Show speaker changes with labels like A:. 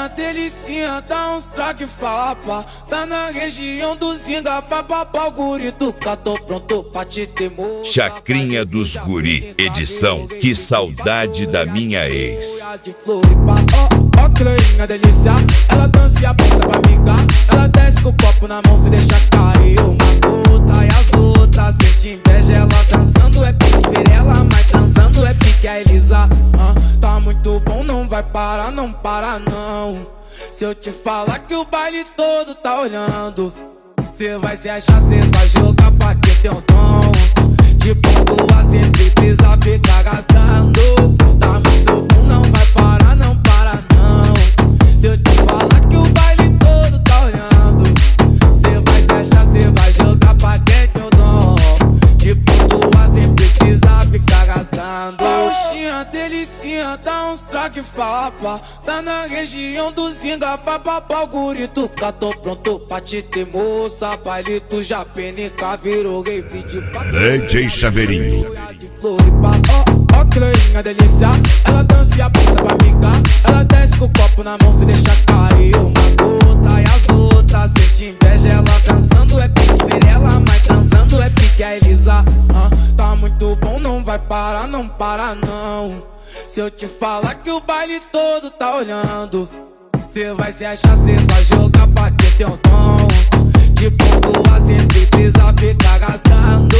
A: Roxinha, delicinha, dá uns traque fapa. Tá na região do Zinga, papapá, o guri do cá, tô pronto pra te temor.
B: Chacrinha dos Guri, edição Que Saudade da Minha Ex.
A: De Floripa, ó, Cleinha, delícia. Ela dança e aponta pra amiga. Ela desce com o copo na mão, se deixa cair uma gota. E as outras sente inveja, ela dançando é pique Mirella, mas transando é pique a Elisa. Tá muito bom, não vai parar, não para não. Se eu te falar que o baile todo tá olhando, cê vai se achar, cê vai jogar pra que tem um dom. De pontua sempre precisa ficar gastando. Tá muito bom, não vai parar, não para não. Se eu te falar que o baile todo tá olhando, cê vai se achar, cê vai jogar pra quem tem o dom. De pontua sempre precisa ficar gastando. Roxinha, delicinha, dá uns traque fapa. Tá na região do Zinga, papapá, o guri do cá, tô pronto pra te ter moça. Baile do Japenica, virou rave de
B: DJ Chaveirinho.
A: de Floripa, ó, Cleinha, delícia. Ela dança e aponta pra amiga. Ela desce com o copo na mão, se deixa cair uma gota. E as outras sente inveja, ela dançando é pique Mirella, mas transando é pique a Elisa. Tá muito bom, não vai parar, não para não. Se eu te falar que o baile todo tá olhando, cê vai se achar, cê vai jogar pra quem tem um dom. De pontua sempre precisa ficar gastando.